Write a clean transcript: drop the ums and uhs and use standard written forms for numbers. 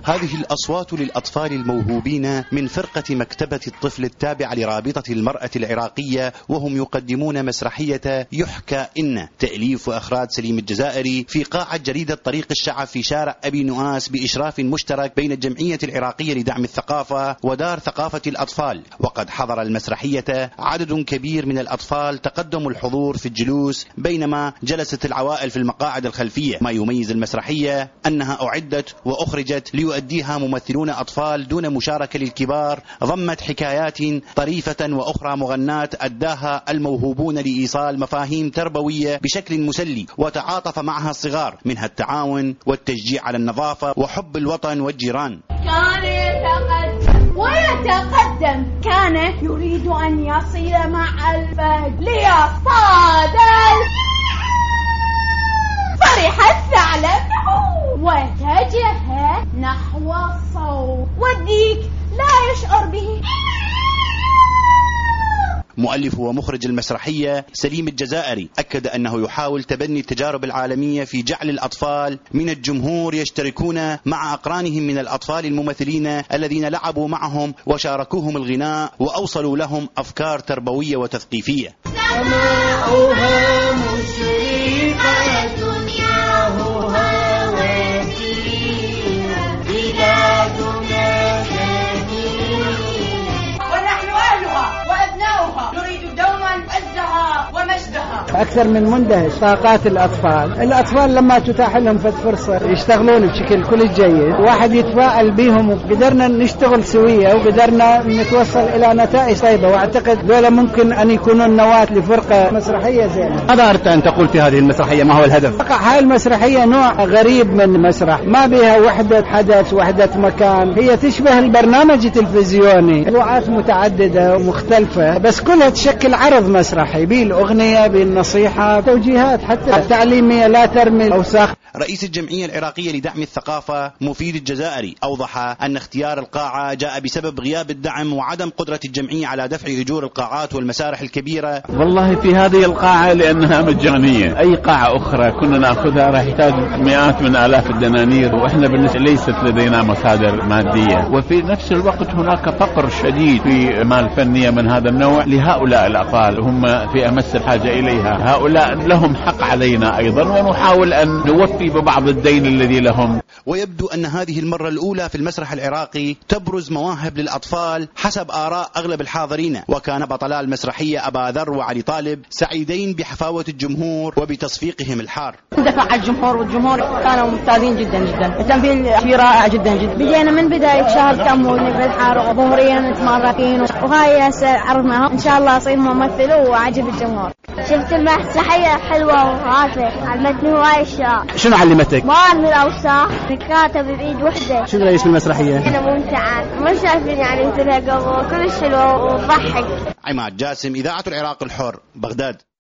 هذه الأصوات للأطفال الموهوبين من فرقة مكتبة الطفل التابعة لرابطة المرأة العراقية، وهم يقدمون مسرحية يحكى إن، تأليف وإخراج سليم الجزائري، في قاعة جريدة طريق الشعب في شارع أبي نؤاس، بإشراف مشترك بين الجمعية العراقية لدعم الثقافة ودار ثقافة الأطفال. وقد حضر المسرحية عدد كبير من الأطفال تقدموا الحضور في الجلوس، بينما جلست العوائل في المقاعد الخلفية. ما يميز المسرحية أنها أعدت وأخرجت ليؤديها ممثلون أطفال دون مشاركة للكبار، ضمت حكايات طريفة وأخرى مغناة أداها الموهوبون لإيصال مفاهيم تربوية بشكل مسلي وتعاطف معها الصغار، منها التعاون والتشجيع على النظافة وحب الوطن والجيران. كان يتقدم ويتقدم، كان يريد أن يصل مع الفهد ليصطاد، فرح الثعلب واتجه نحو الصوت، والديك لا يشعر به. مؤلف ومخرج المسرحية سليم الجزائري أكد أنه يحاول تبني التجارب العالمية في جعل الأطفال من الجمهور يشتركون مع أقرانهم من الأطفال الممثلين الذين لعبوا معهم وشاركوهم الغناء وأوصلوا لهم أفكار تربوية وتثقيفية. سماؤها مشرقة دنياها واسعة، بلادنا جميلة ونحن أهلها وأبناؤها نريد دوما عزها ومجدها. أكثر من مندهش طاقات الأطفال لما تتاح لهم فرصة يشتغلون بشكل كل جيد، واحد يتفاعل بهم، وقدرنا نشتغل سوية وقدرنا نتوصل إلى نتائج طيبة، وأعتقد دولة ممكن أن يكونون نواة لفرقة مسرحية زينة. ماذا أردت أن تقول في هذه المسرحية؟ ما هو الهدف؟ هاي المسرحية نوع غريب من مسرح، ما بها وحدة حدث وحدة مكان، هي تشبه البرنامج التلفزيوني، موضوعات متعددة ومختلفة بس كلها تشكل عرض مسرحي، بالأغنية بالنصيحة، توجيهات حتى تعليمية لا ترمي الأوساخ. رئيس الجمعية العراقية لدعم الثقافة مفيد الجزائري أوضح أن اختيار القاعة جاء بسبب غياب الدعم وعدم قدرة الجمعية على دفع أجور القاعات والمسارح الكبيرة. والله في هذه القاعة لأنها مجانية، أي قاعة أخرى كنا نأخذها راح يحتاج مئات من آلاف الدنانير، وإحنا بالنسبة ليست لدينا مصادر مادية، وفي نفس الوقت هناك فقر شديد في أعمال فنية من هذا النوع لهؤلاء الأطفال، هم في أمس الحاجة إليها، هؤلاء لهم حق علينا أيضا، ونحاول أن نوفي ببعض الدين الذي لهم. ويبدو أن هذه المرة الأولى في المسرح العراقي تبرز مواهب للأطفال حسب آراء أغلب الحاضرين، وكان بطلا المسرحية أبا ذر وعلي طالب سعيدين بحفاوة الجمهور وبتصفيقهم الحار. دفع الجمهور، والجمهور كانوا ممتازين جدا جدا، التمثيل فيه رائع جدا جدا. بدينا من بداية شهر تموز بالحار، وظهوريا متمرقين، وهاي عرضنا إن شاء الله أصير ممثل وعجب الجمهور. شفت المسرحية حلوة وهادفة، علمتني هواي أشياء. شنو علمتك؟ ما أرمي الأوساخ، كاتب بإيد وحدة. شنو رأيك في المسرحية؟ أنا ممتعة، ما شايفين يعني مثلها قبل، كلش حلوة وضحك. عماد جاسم، إذاعة العراق الحر، بغداد.